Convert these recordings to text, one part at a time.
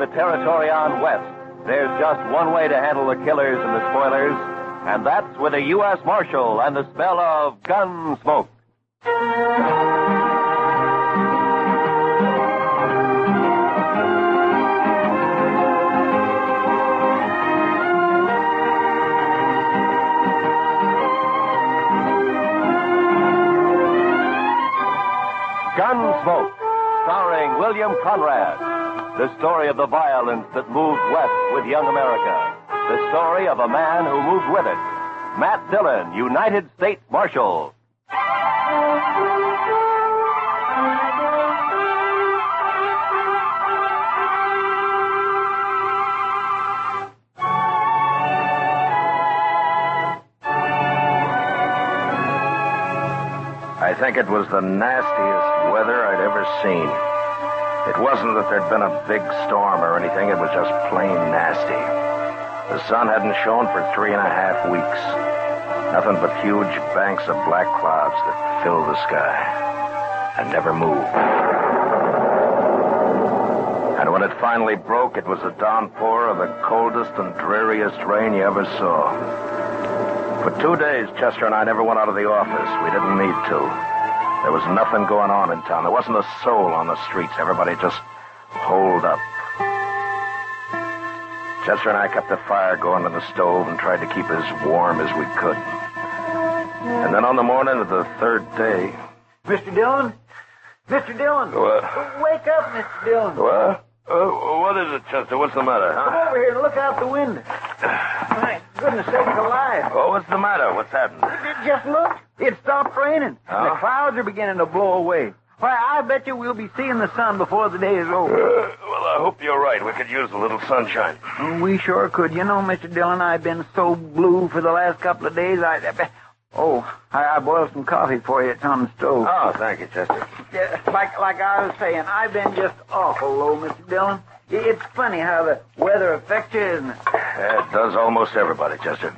Territorion West, there's just one way to handle the killers and the spoilers, and that's with a U.S. Marshal and the smell of gun smoke. Gunsmoke, starring William Conrad. The story of the violence that moved west with young America. The story of a man who moved with it. Matt Dillon, United States Marshal. I think it was the nastiest weather I'd ever seen. It wasn't that there'd been a big storm or anything. It was just plain nasty. The sun hadn't shone for 3.5 weeks. Nothing but huge banks of black clouds that filled the sky and never moved. And when it finally broke, it was a downpour of the coldest and dreariest rain you ever saw. For 2 days, Chester and I never went out of the office. We didn't need to. There was nothing going on in town. There wasn't a soul on the streets. Everybody just holed up. Chester and I kept the fire going in the stove and tried to keep as warm as we could. And then on the morning of the third day... Mr. Dillon? Mr. Dillon! What? Wake up, Mr. Dillon. What? What is it, Chester? What's the matter, huh? Come over here and look out the window. My goodness sakes alive. Oh, what's the matter? What's happened? Just look. It stopped raining. Oh? The clouds are beginning to blow away. Why, I bet you we'll be seeing the sun before the day is over. Well, I hope you're right. We could use a little sunshine. We sure could. You know, Mr. Dillon, I've been so blue for the last couple of days. I boiled some coffee for you. It's on the stove. Oh, thank you, Chester. Yeah, like I was saying, I've been just awful low, Mr. Dillon. It's funny how the weather affects you, isn't it? Yeah, it does almost everybody, Chester.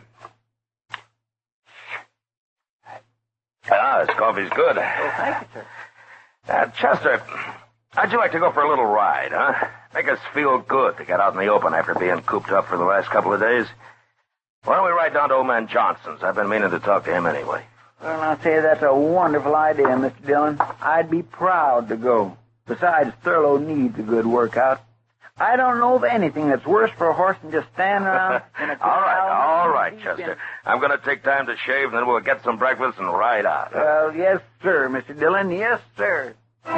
This coffee's good. Oh, thank you, sir. Chester, how'd you like to go for a little ride, huh? Make us feel good to get out in the open after being cooped up for the last couple of days. Why don't we ride down to old man Johnson's? I've been meaning to talk to him anyway. Well, I'll tell you, that's a wonderful idea, Mr. Dillon. I'd be proud to go. Besides, Thurlow needs a good workout. I don't know of anything that's worse for a horse than just standing around in a All right, Chester. I'm going to take time to shave, and then we'll get some breakfast and ride out. Well, yes, sir, Mr. Dillon. Yes, sir.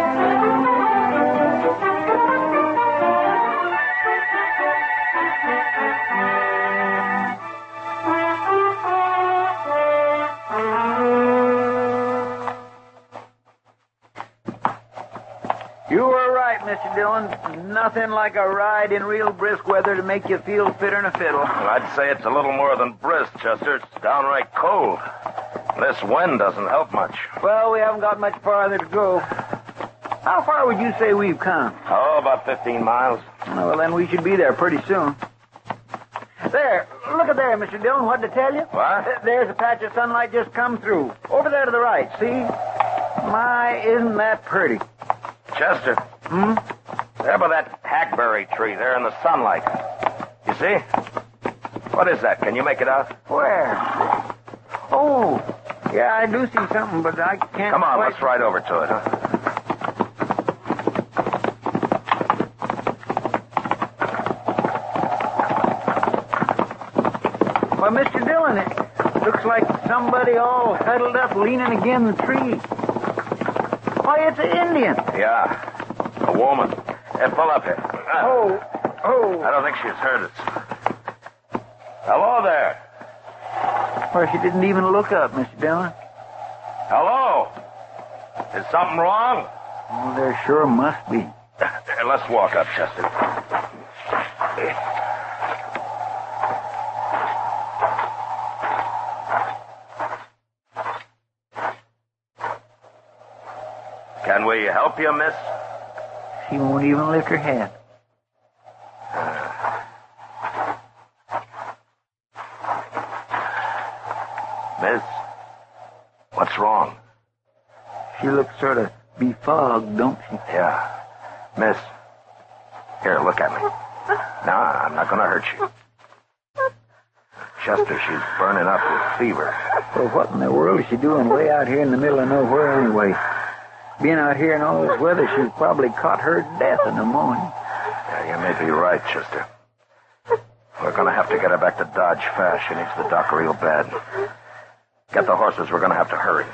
You were right, Mr. Dillon. Nothing like a ride in real brisk weather to make you feel fitter than a fiddle. Well, I'd say it's a little more than brisk, Chester. It's downright cold. This wind doesn't help much. Well, we haven't got much farther to go. How far would you say we've come? Oh, about 15 miles. Well, then we should be there pretty soon. There. Look at there, Mr. Dillon. What did I tell you? What? There's a patch of sunlight just come through. Over there to the right, see? My, isn't that pretty? Chester. There by that hackberry tree there in the sunlight. You see? What is that? Can you make it out? Where? Oh, yeah, I do see something, but I can't... Come on, quite... let's ride over to it, huh? Well, Mr. Dillon, it looks like somebody all huddled up leaning against the tree. Why, it's an Indian. Yeah, a woman. Hey, pull up here. Oh. I don't think she's heard us. Hello there. Well, she didn't even look up, Mr. Dillon. Hello. Is something wrong? Oh, there sure must be. Here, let's walk up, Chester. Can we help you, miss? She won't even lift her head. Miss, what's wrong? She looks sort of befogged, don't she? Yeah. Miss, here, look at me. No, I'm not going to hurt you. Chester, she's burning up with fever. Well, what in the world is she doing way out here in the middle of nowhere anyway? Being out here in all this weather, she's probably caught her death in the morning. Yeah, you may be right, Chester. We're going to have to get her back to Dodge fast. She needs the doc real bad. Get the horses. We're going to have to hurry.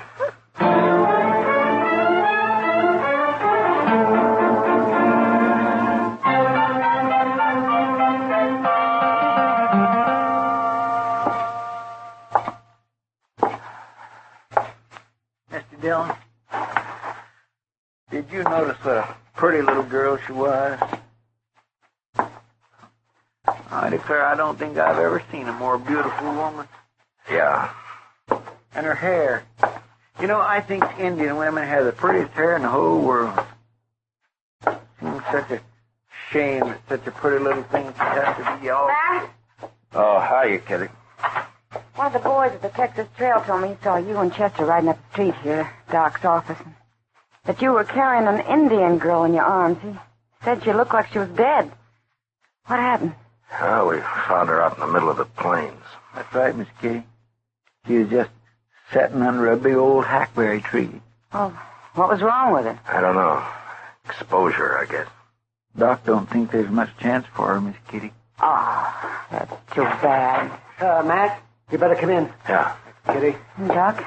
Mr. Dillon, did you notice what a pretty little girl she was? I declare I don't think I've ever seen a more beautiful woman. Yeah. And her hair. You know, I think Indian women have the prettiest hair in the whole world. Seems such a shame that such a pretty little thing should have to be all... Matt? Oh, hiya, Kitty. One of the boys at the Texas Trail told me he saw you and Chester riding up the street here, Doc's office, and that you were carrying an Indian girl in your arms. He said she looked like she was dead. What happened? Oh, we found her out in the middle of the plains. That's right, Miss Kitty. She was just sitting under a big old hackberry tree. Well, what was wrong with her? I don't know. Exposure, I guess. Doc don't think there's much chance for her, Miss Kitty. Oh, that's too bad. Matt, you better come in. Yeah. Kitty. Doc?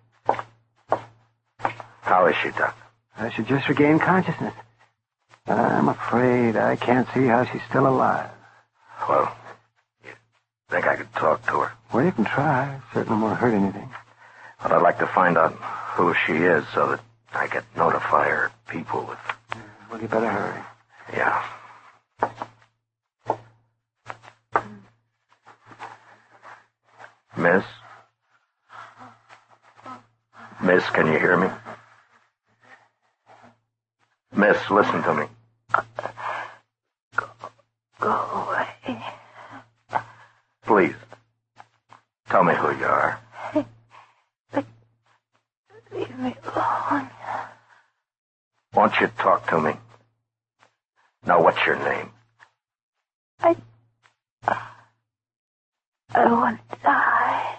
How is she, Doc? She just regained consciousness. I'm afraid I can't see how she's still alive. Well, you think I could talk to her? Well, you can try. Certainly won't hurt anything. But I'd like to find out who she is so that I could notify her people with... Well, you better hurry. Yeah. Miss? Miss, can you hear me? Miss, listen to me. Go away. Please. Tell me who you are. Leave me alone. Won't you talk to me? Now, what's your name? I want to die.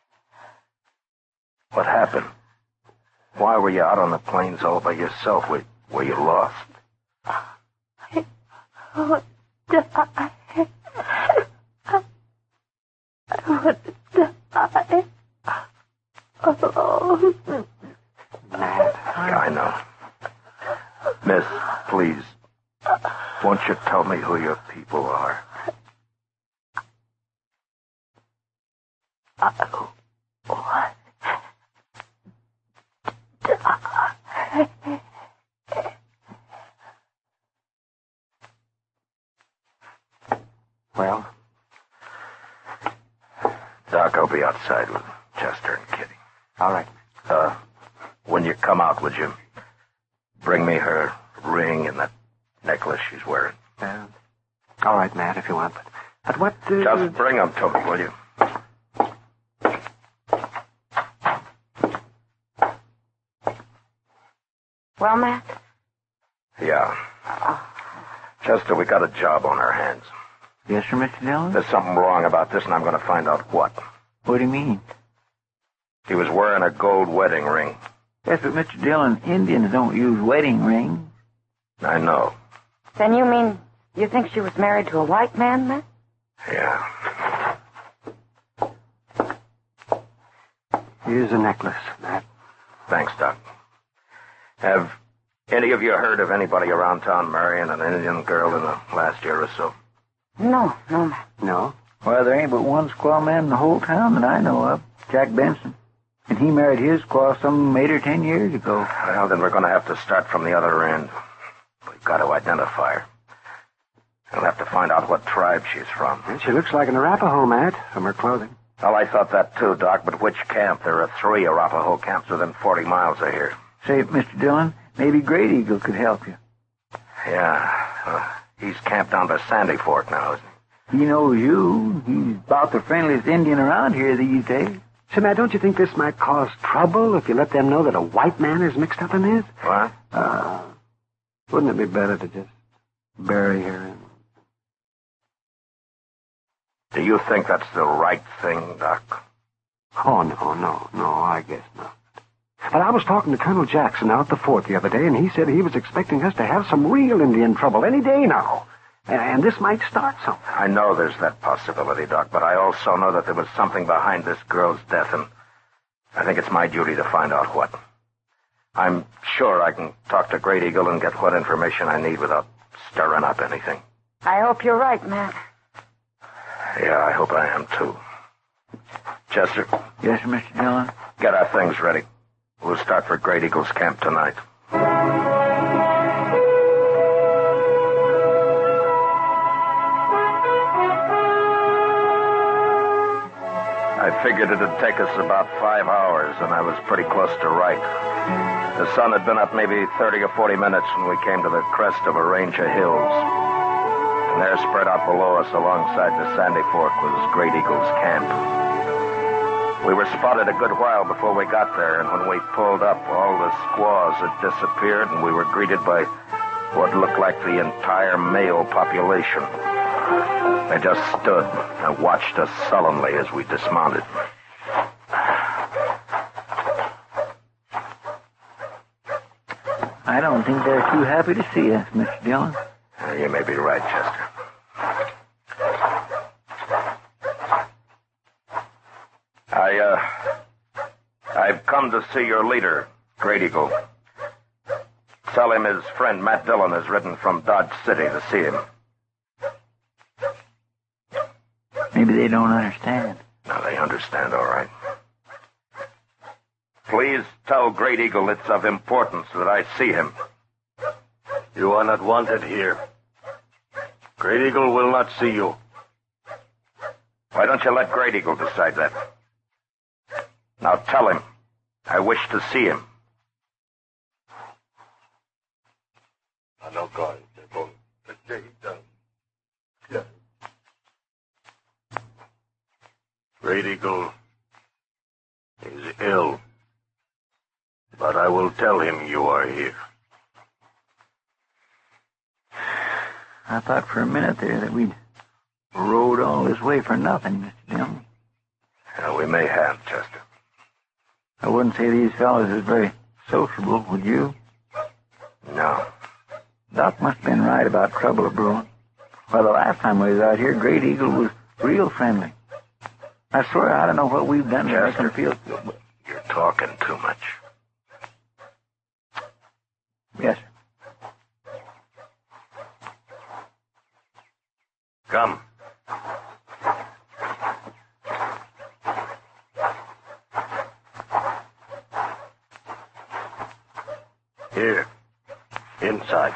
What happened? Why were you out on the plains all by yourself? Were you lost? I want to die. I want to die. Alone. Yeah, I know. Miss, please, won't you tell me who your people are? I want to die. Well? Doc, I'll be outside with Chester and Kitty. All right. When you come out, would you bring me her ring and that necklace she's wearing? All right, Matt, if you want. But what... Just bring them to me, will you? Well, Matt? Yeah. Chester, we got a job on our hands. Yes, sir, Mr. Dillon? There's something wrong about this, and I'm going to find out what. What do you mean? He was wearing a gold wedding ring. Yes, but Mr. Dillon, Indians don't use wedding rings. I know. Then you mean you think she was married to a white man, Matt? Yeah. Here's a necklace, Matt. Thanks, Doc. Have any of you heard of anybody around town marrying an Indian girl in the last year or so? No, Matt. No? Well, there ain't but one squaw man in the whole town that I know of, Jack Benson. And he married his squaw some 8 or 10 years ago. Well, then we're going to have to start from the other end. We've got to identify her. We'll have to find out what tribe she's from. Well, she looks like an Arapaho, Matt, from her clothing. Well, I thought that too, Doc, but which camp? There are 3 Arapaho camps within 40 miles of here. Say, Mr. Dillon, maybe Great Eagle could help you. Yeah. He's camped down by Sandy Fork now, isn't he? He knows you. He's about the friendliest Indian around here these days. Say, Matt, don't you think this might cause trouble if you let them know that a white man is mixed up in this? What? Wouldn't it be better to just bury her Do you think that's the right thing, Doc? Oh, no, I guess not. But I was talking to Colonel Jackson out at the fort the other day, and he said he was expecting us to have some real Indian trouble any day now. And this might start something. I know there's that possibility, Doc, but I also know that there was something behind this girl's death, and I think it's my duty to find out what. I'm sure I can talk to Great Eagle and get what information I need without stirring up anything. I hope you're right, Matt. Yeah, I hope I am, too. Chester? Yes, Mr. Dillon? Get our things ready. We'll start for Great Eagle's camp tonight. I figured it'd take us about 5 hours, and I was pretty close to right. The sun had been up maybe 30 or 40 minutes when we came to the crest of a range of hills. And there, spread out below us alongside the Sandy Fork, was Great Eagle's camp. We were spotted a good while before we got there, and when we pulled up, all the squaws had disappeared, and we were greeted by what looked like the entire male population. They just stood and watched us sullenly as we dismounted. I don't think they're too happy to see us, Mr. Dillon. You may be right, Chester. I've come to see your leader, Great Eagle. Tell him his friend Matt Dillon has ridden from Dodge City to see him. Maybe they don't understand. No, they understand, all right. Please tell Great Eagle it's of importance that I see him. You are not wanted here. Great Eagle will not see you. Why don't you let Great Eagle decide that? Now tell him I wish to see him. Great Eagle is ill, but I will tell him you are here. I thought for a minute there that we'd rode all this way for nothing, Mr. Dillon. Yeah, we may have, Chester. I wouldn't say these fellows is very sociable, would you? No. Doc must have been right about trouble brewing. Well, the last time we was out here, Great Eagle was real friendly. I swear I don't know what we've done to make him feel good. You're talking too much. Yes, sir. Come. Here. Inside.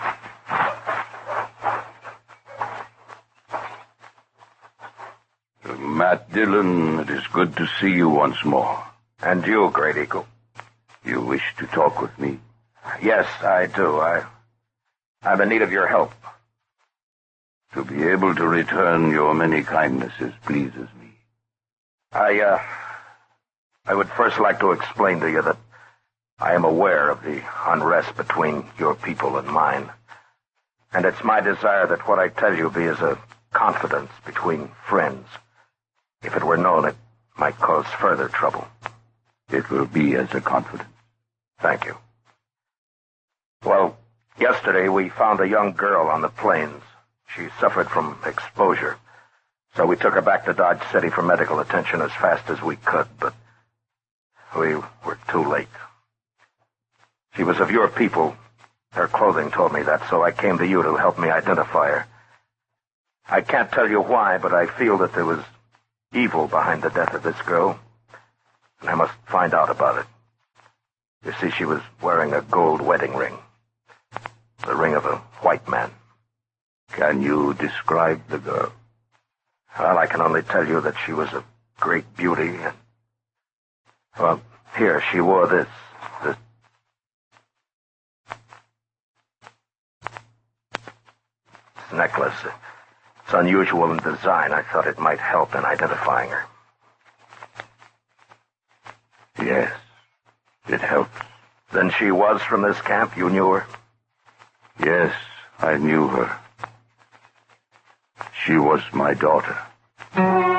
Matt Dillon, it is good to see you once more. And you, Great Eagle. You wish to talk with me? Yes, I do. I'm in need of your help. To be able to return your many kindnesses pleases me. I would first like to explain to you that I am aware of the unrest between your people and mine. And it's my desire that what I tell you be as a confidence between friends. If it were known, it might cause further trouble. It will be as a confidence. Thank you. Well, yesterday we found a young girl on the plains. She suffered from exposure. So we took her back to Dodge City for medical attention as fast as we could, but we were too late. She was of your people. Her clothing told me that, so I came to you to help me identify her. I can't tell you why, but I feel that there was evil behind the death of this girl, and I must find out about it. You see, she was wearing a gold wedding ring. The ring of a white man. Can you describe the girl? Well, I can only tell you that she was a great beauty, and... Well, here, she wore this necklace. It's unusual in design. I thought it might help in identifying her. Yes, it helps. Then she was from this camp? You knew her? Yes, I knew her. She was my daughter.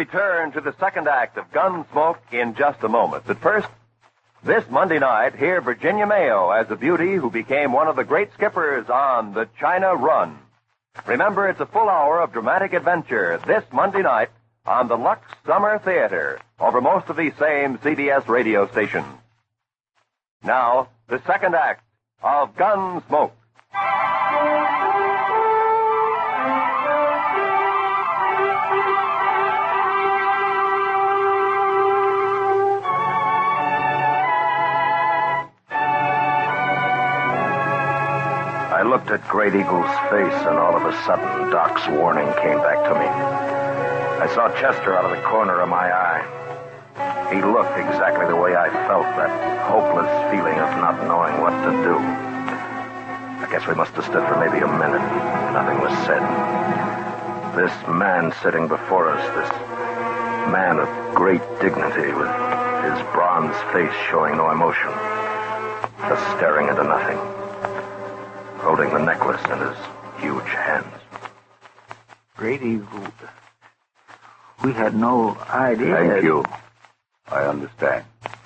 return to the second act of Gunsmoke in just a moment. But first, this Monday night, hear Virginia Mayo as a beauty who became one of the great skippers on the China Run. Remember, it's a full hour of dramatic adventure this Monday night on the Lux Summer Theater over most of these same CBS radio stations. Now, the second act of Gunsmoke. I looked at Great Eagle's face, and all of a sudden, Doc's warning came back to me. I saw Chester out of the corner of my eye. He looked exactly the way I felt, that hopeless feeling of not knowing what to do. I guess we must have stood for maybe a minute. Nothing was said. This man sitting before us, this man of great dignity, with his bronze face showing no emotion, just staring into nothing, holding the necklace in his huge hands. Great Eagle, we had no idea. Thank you. I understand.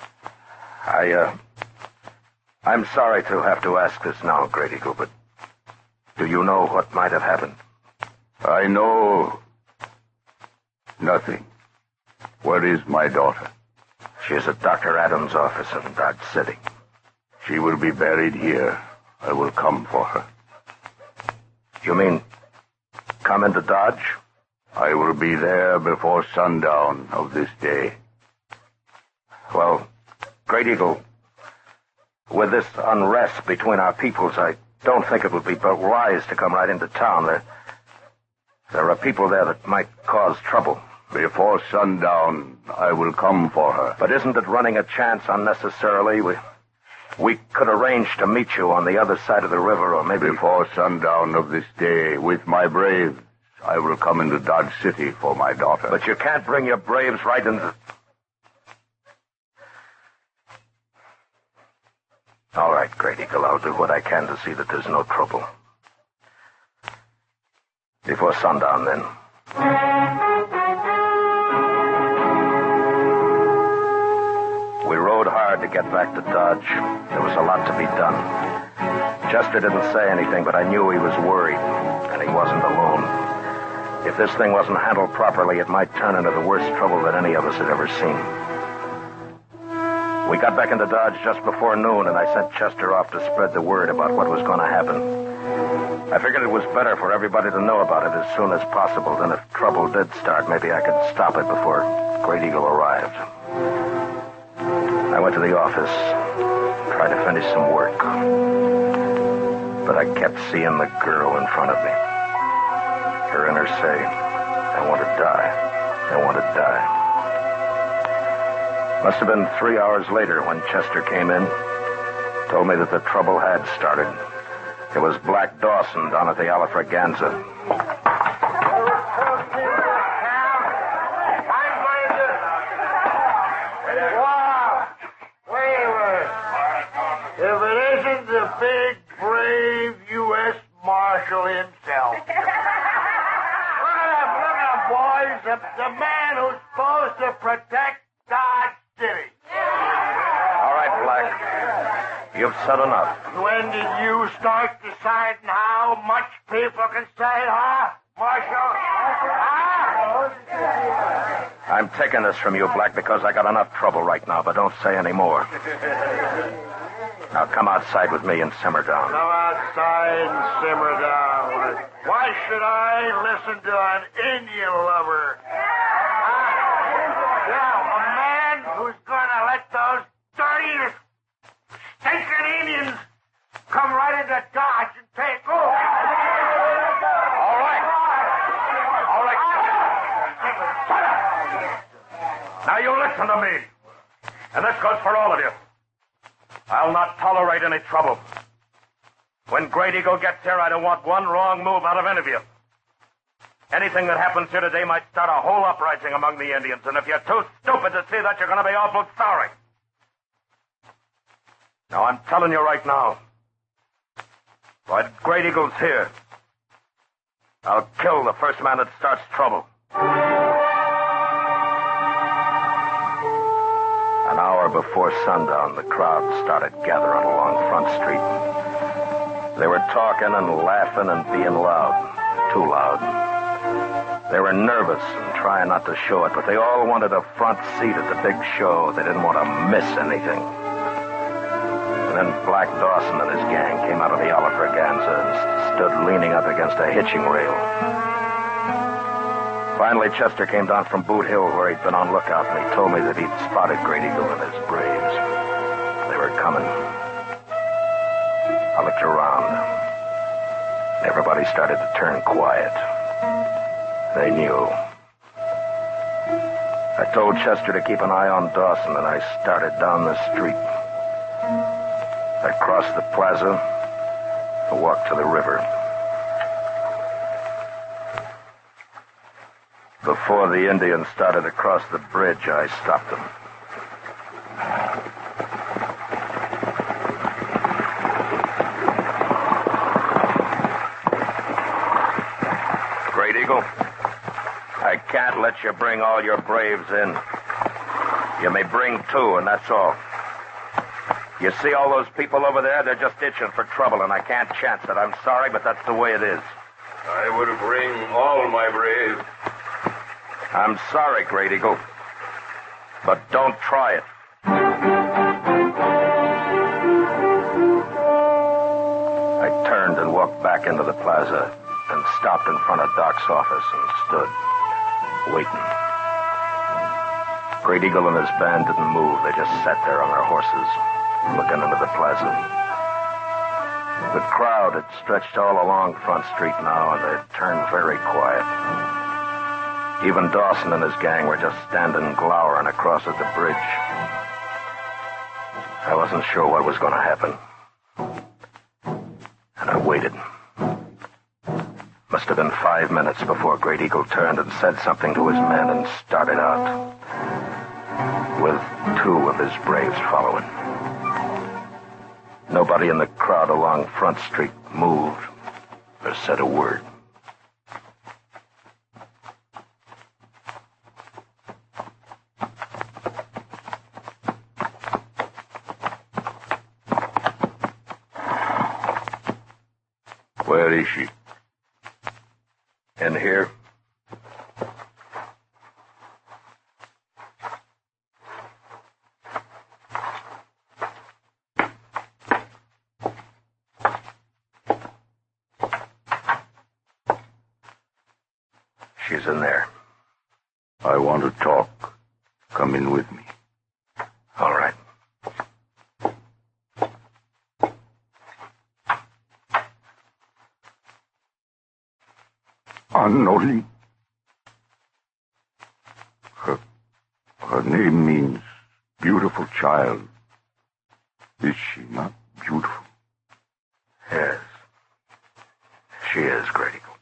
I'm sorry to have to ask this now, Great Eagle, but do you know what might have happened? I know nothing. Where is my daughter? She is at Dr. Adams' office in Dodge City. She will be buried here. I will come for her. You mean come into Dodge? I will be there before sundown of this day. Well, Great Eagle, with this unrest between our peoples, I don't think it would be wise to come right into town. There are people there that might cause trouble. Before sundown, I will come for her. But isn't it running a chance unnecessarily? We could arrange to meet you on the other side of the river, or maybe... Before sundown of this day, with my braves, I will come into Dodge City for my daughter. But you can't bring your braves right into... All right, Great Eagle, I'll do what I can to see that there's no trouble. Before sundown, then. We rode hard to get back to Dodge. There was a lot to be done. Chester didn't say anything, but I knew he was worried, and he wasn't alone. If this thing wasn't handled properly, it might turn into the worst trouble that any of us had ever seen. We got back into Dodge just before noon, and I sent Chester off to spread the word about what was going to happen. I figured it was better for everybody to know about it as soon as possible. Then if trouble did start, maybe I could stop it before Great Eagle arrived. I went to the office, tried to finish some work. But I kept seeing the girl in front of me. Hearing her say, I want to die. I want to die. Must have been 3 hours later when Chester came in. Told me that the trouble had started. It was Black Dawson down at the Alafraganza. Wow! Wait a minute. If it isn't the big, brave U.S. Marshal himself. Look at him, boys. The man who's supposed to protect Dodge City. All right, Black. You've said enough. When did you start deciding how much people can say, huh, Marshal? Huh? I'm taking this from you, Black, because I got enough trouble right now, but don't say any more. Now come outside with me and simmer down. Come outside and simmer down. Why should I listen to an Indian lover? Yeah, a man who's gonna let those dirty, stinking Indians come right into Dodge and take over. All right. All right. Shut up. Now you listen to me. And this goes for all of you. I'll not tolerate any trouble. When Great Eagle gets here, I don't want one wrong move out of any of you. Anything that happens here today might start a whole uprising among the Indians, and if you're too stupid to see that, you're going to be awful sorry. Now, I'm telling you right now, while Great Eagle's here, I'll kill the first man that starts trouble. hour before sundown, the crowd started gathering along Front Street. They were talking and laughing and being loud. Too loud. They were nervous and trying not to show it, but they all wanted a front seat at the big show. They didn't want to miss anything. And then Black Dawson and his gang came out of the Olifraganza and stood leaning up against a hitching rail. Finally, Chester came down from Boot Hill where he'd been on lookout, and he told me that he'd spotted Great Eagle and his braves. They were coming. I looked around. Everybody started to turn quiet. They knew. I told Chester to keep an eye on Dawson, and I started down the street. I crossed the plaza and walked to the river. Before the Indians started to cross the bridge, I stopped them. Great Eagle, I can't let you bring all your braves in. You may bring 2, and that's all. You see all those people over there? They're just itching for trouble, and I can't chance it. I'm sorry, but that's the way it is. I would bring all my braves. I'm sorry, Great Eagle, but don't try it. I turned and walked back into the plaza and stopped in front of Doc's office and stood, waiting. Great Eagle and his band didn't move. They just sat there on their horses, looking into the plaza. The crowd had stretched all along Front Street now, and they'd turned very quiet. Even Dawson and his gang were just standing glowering across at the bridge. I wasn't sure what was going to happen. And I waited. Must have been 5 minutes before Great Eagle turned and said something to his men and started out, with 2 of his braves following. Nobody in the crowd along Front Street moved or said a word. Where is she? In here. She's in there. I want to talk. Come in with me. All right. Anoli. Her name means beautiful child. Is she not beautiful? Yes. She is, Great Eagle.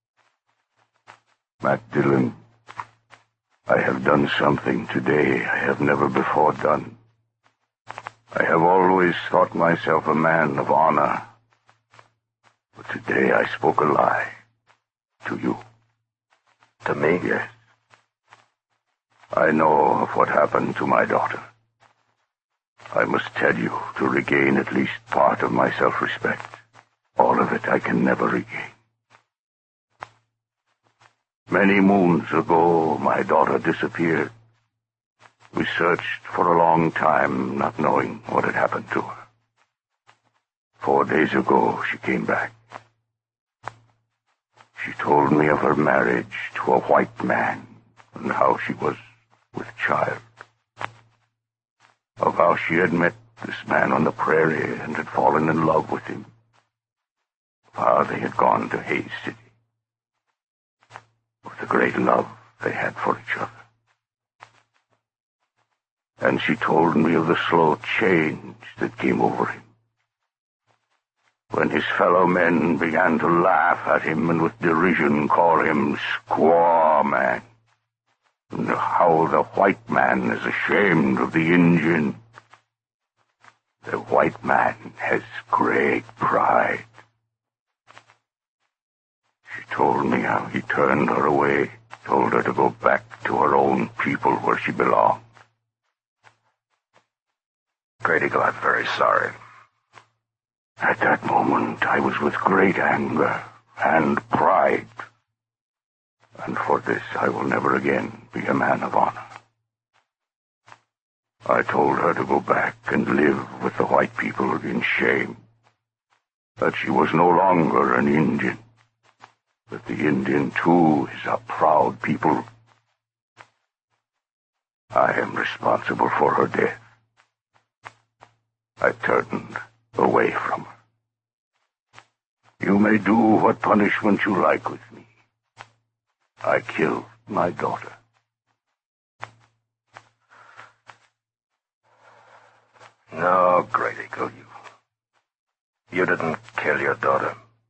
Matt Dillon, I have done something today I have never before done. I have always thought myself a man of honor. But today I spoke a lie. To you. To me? Yes. I know of what happened to my daughter. I must tell you to regain at least part of my self-respect. All of it I can never regain. Many moons ago, my daughter disappeared. We searched for a long time, not knowing what had happened to her. 4 days ago, she came back. She told me of her marriage to a white man and how she was with child. Of how she had met this man on the prairie and had fallen in love with him. Of how they had gone to Hays City. Of the great love they had for each other. And she told me of the slow change that came over him. When his fellow men began to laugh at him and with derision call him Squaw Man. And how the white man is ashamed of the Indian. The white man has great pride. She told me how he turned her away, told her to go back to her own people where she belonged. Great Eagle, I'm very sorry. At that moment, I was with great anger and pride. And for this, I will never again be a man of honor. I told her to go back and live with the white people in shame. That she was no longer an Indian. That the Indian, too, is a proud people. I am responsible for her death. I turned away from her. You may do what punishment you like with me. I killed my daughter. No, Great Eagle, you didn't kill your daughter.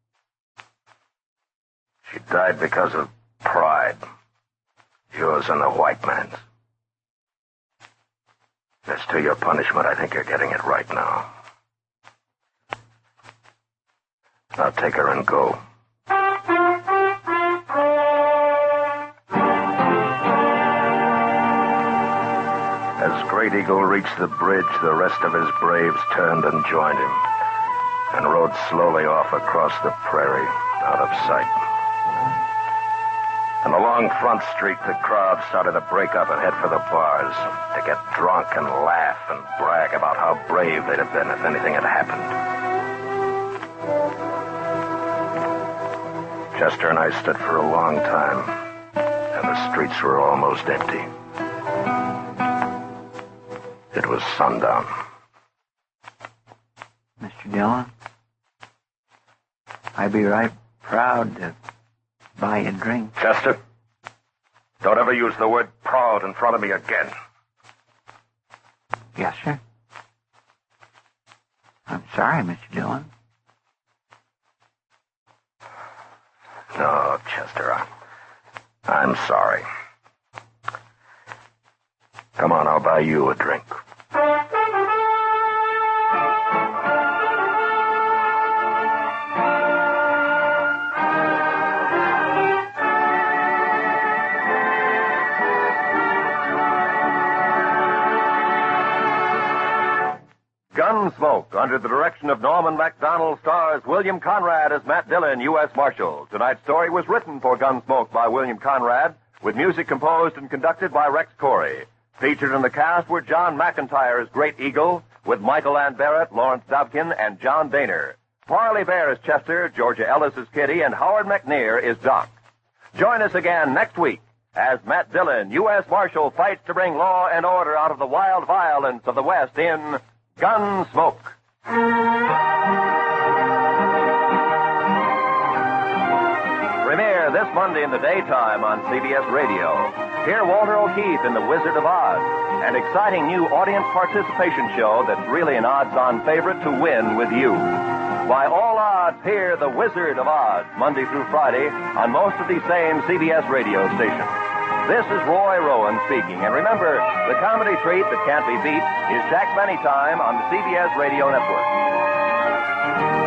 She died because of pride. Yours and the white man's. As to your punishment, I think you're getting it right now. Now take her and go. As Great Eagle reached the bridge, the rest of his braves turned and joined him, and rode slowly off across the prairie, out of sight. And along Front Street, the crowd started to break up and head for the bars, to get drunk and laugh and brag about how brave they'd have been if anything had happened. Chester and I stood for a long time, and the streets were almost empty. It was sundown. Mr. Dillon, I'd be right proud to buy you a drink. Chester, don't ever use the word proud in front of me again. Yes, sir. I'm sorry, Mr. Dillon. No, Chester, I'm sorry. Come on, I'll buy you a drink. Gunsmoke, under the direction of Norman Macdonald, stars William Conrad as Matt Dillon, U.S. Marshal. Tonight's story was written for Gunsmoke by William Conrad, with music composed and conducted by Rex Corey. Featured in the cast were John McIntyre as Great Eagle, with Michael Ann Barrett, Lawrence Dobkin, and John Daner. Parley Bear as Chester, Georgia Ellis as Kitty, and Howard McNear is Doc. Join us again next week as Matt Dillon, U.S. Marshal, fights to bring law and order out of the wild violence of the West in Gunsmoke. Premiere this Monday in the daytime on CBS Radio. Hear Walter O'Keefe in The Wizard of Oz, an exciting new audience participation show that's really an odds-on favorite to win with you. By all odds, hear The Wizard of Oz, Monday through Friday, on most of these same CBS radio stations. This is Roy Rowan speaking, and remember, the comedy treat that can't be beat is Jack Benny Time on the CBS Radio Network.